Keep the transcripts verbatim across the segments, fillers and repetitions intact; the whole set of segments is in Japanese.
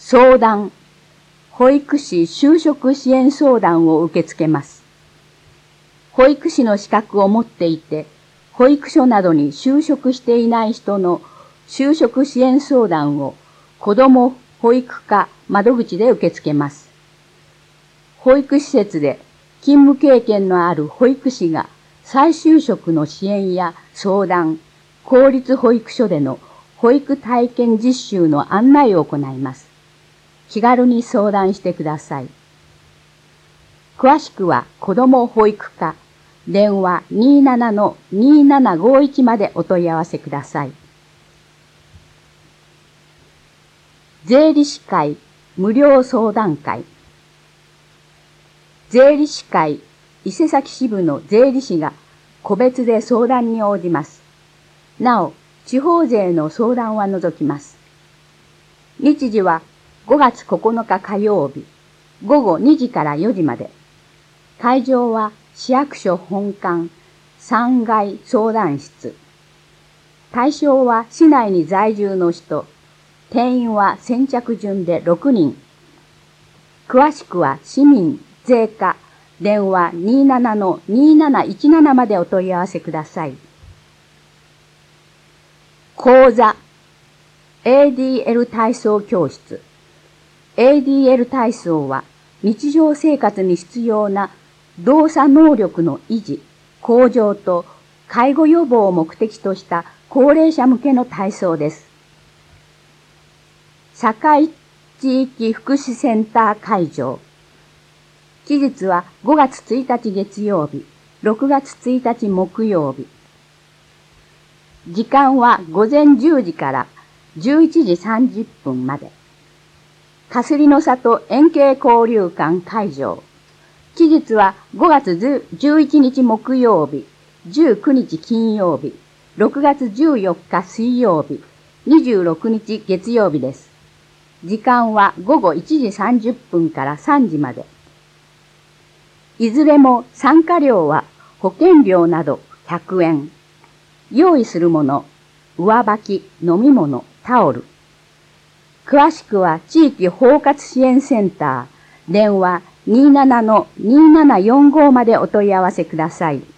相談、保育士就職支援相談を受け付けます。保育士の資格を持っていて、保育所などに就職していない人の就職支援相談を子ども保育課窓口で受け付けます。保育施設で勤務経験のある保育士が再就職の支援や相談、公立保育所での保育体験実習の案内を行います。気軽に相談してください。詳しくは子ども保育課電話 にーななのにーななごいち までお問い合わせください。税理士会無料相談会。税理士会伊勢崎支部の税理士が個別で相談に応じます。なお、地方税の相談は除きます。日時はごがつここのか火曜日、ごごにじからよじまで。会場は市役所本館さんがい相談室。対象は市内に在住の人。定員は先着順でろくにん。詳しくは市民税課電話 にーななのにーなないちなな までお問い合わせください。講座 エーディーエル 体操教室。エーディーエル 体操は日常生活に必要な動作能力の維持、向上と介護予防を目的とした高齢者向けの体操です。堺地域福祉センター会場。期日はごがつついたち月曜日、ろくがつついたち木曜日。時間はごぜんじゅうじからじゅういちじさんじゅっぷんまで。かすりの里円形交流館会場。期日はごがつじゅういちにち木曜日、じゅうくにち金曜日、ろくがつじゅうよっか水曜日、にじゅうろくにち月曜日です。時間はごごいちじさんじゅっぷんからさんじまで。いずれも参加料は保険料などひゃくえん。用意するもの、上履き、飲み物、タオル。詳しくは地域包括支援センター、電話 にーななのにーななよんご までお問い合わせください。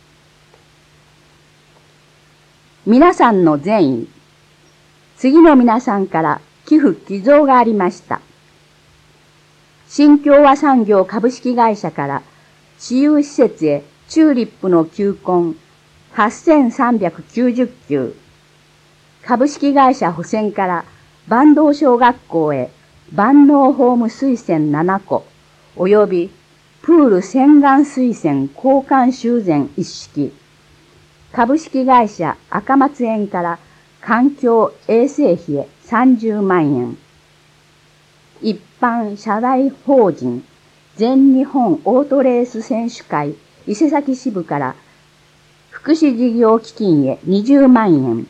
皆さんの善意。次の皆さんから寄付寄贈がありました。新共和産業株式会社から私有施設へチューリップの球根はっせんさんびゃくきゅうじゅっきゅう。株式会社保線から坂東小学校へ万能ホーム水栓ななこ、およびプール洗顔水栓交換修繕一式。株式会社赤松園から環境衛生費へさんじゅうまんえん。一般社大法人全日本オートレース選手会伊勢崎支部から福祉事業基金へにじゅうまんえん。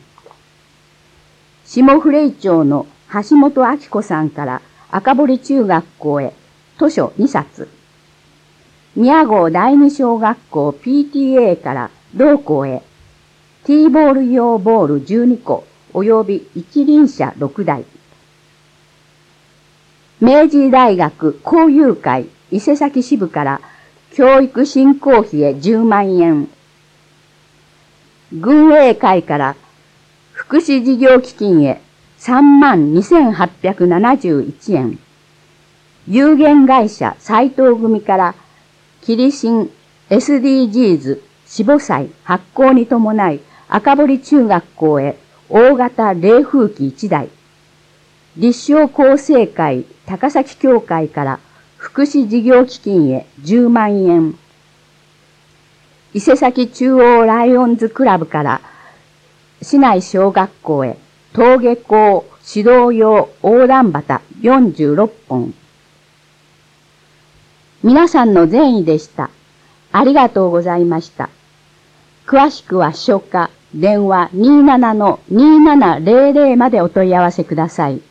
下古井町の橋本明子さんから赤堀中学校へ図書にさつ。宮郷第二小学校 ピーティーエー から同校へティーボール用ボールじゅうにこおよび一輪車ろくだい。明治大学交友会伊勢崎支部から教育振興費へじゅうまんえん。軍営会から福祉事業基金へさんまんにせんはっぴゃくななじゅういちえん。有限会社斉藤組からキリシン エスディージーズ 四母祭発行に伴い赤堀中学校へ大型冷風機いちだい。立正厚生会高崎協会から福祉事業基金へじゅうまんえん。伊勢崎中央ライオンズクラブから市内小学校へ登下校指導用横断旗よんじゅうろっぽん。皆さんの善意でした。ありがとうございました。詳しくは書家電話 にーななのにーななぜろぜろ までお問い合わせください。